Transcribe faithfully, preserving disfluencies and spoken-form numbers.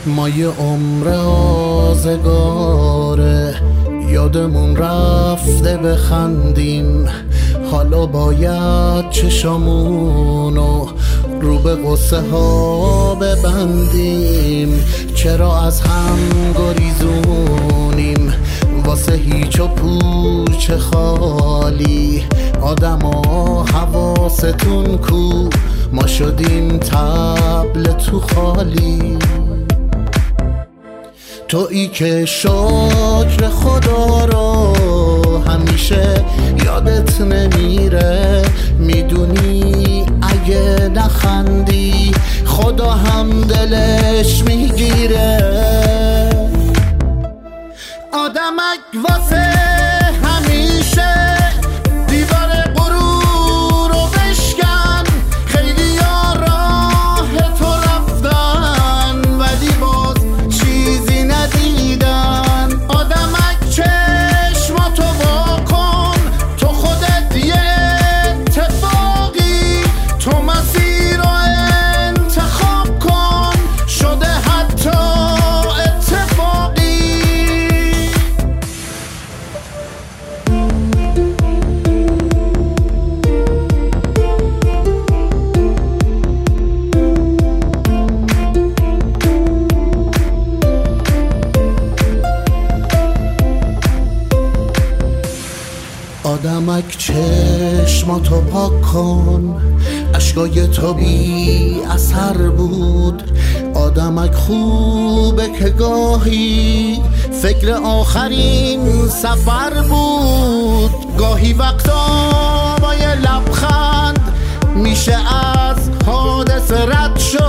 ما یه عمر آزگاره یادمون رفته بخندیم، حالا باید چشامونو رو به قصه ها ببندیم. چرا از هم گریزونیم واسه هیچ و پوچ خالی؟ آدما حواستون کو، ما شدیم طبل تو خالی. تویی که شکر خدا رو همیشه یادت نمیره، میدونی اگه نخندی خدا هم دلش میگیره. آدمک واسه همیشه دیوار غرور رو بشکن، خیلی ها راه تو رفتن ولی باز چیزی ندیدن. آدمک چشماتو وا کن، تو خودت یه اتفاقی، تو مسیر رو انتخاب کن، شده حتی اتفاقی. آدمک چشماتو پاک کن، اشکای تو بی اثر بود. آدمک خوبه که گاهی فکر آخرین سفر بود. گاهی وقتا با یه لبخند میشه از حادثه رد شد.